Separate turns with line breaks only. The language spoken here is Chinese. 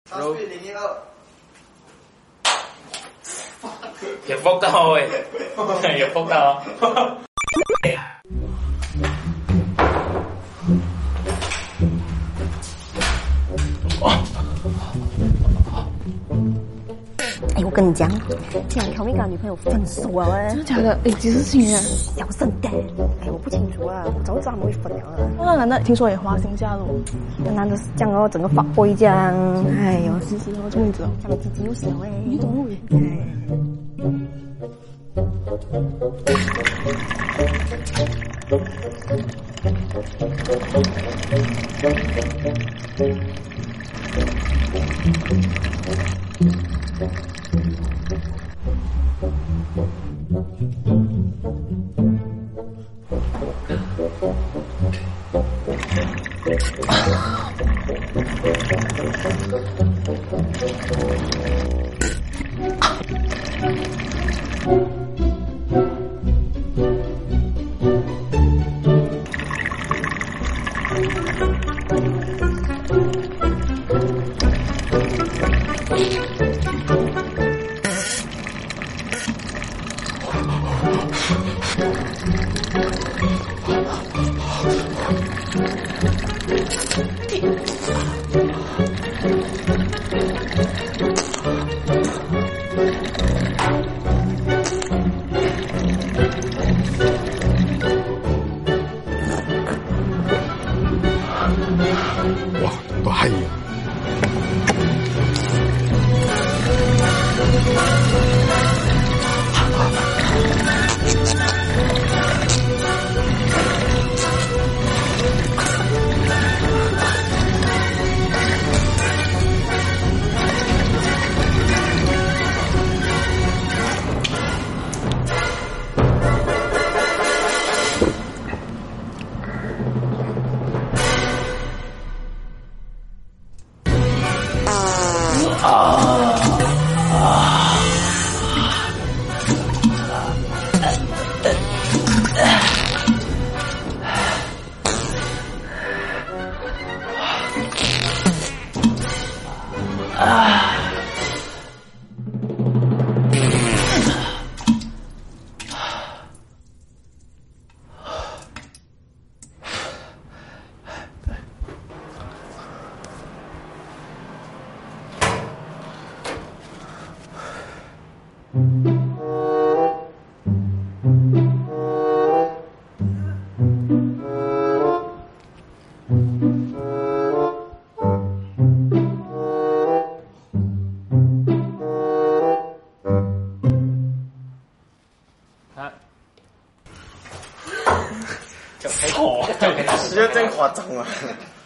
3002。
有福到喂，有福到。
哎，我跟你讲，竟然 Tommy 跟他女朋友分手了哎！
真的假的？哎，几时情人？
小声点！哎，我不清楚啊，我早就知道他们会分了啊。
那男的听说也花心嫁了，
那男的是这样哦，整个发灰这样。哎呦，
是哦，终于知道，
他们鸡鸡又小哎。
你懂
哇，都係啊！
就睇我，就其實
真誇張啊！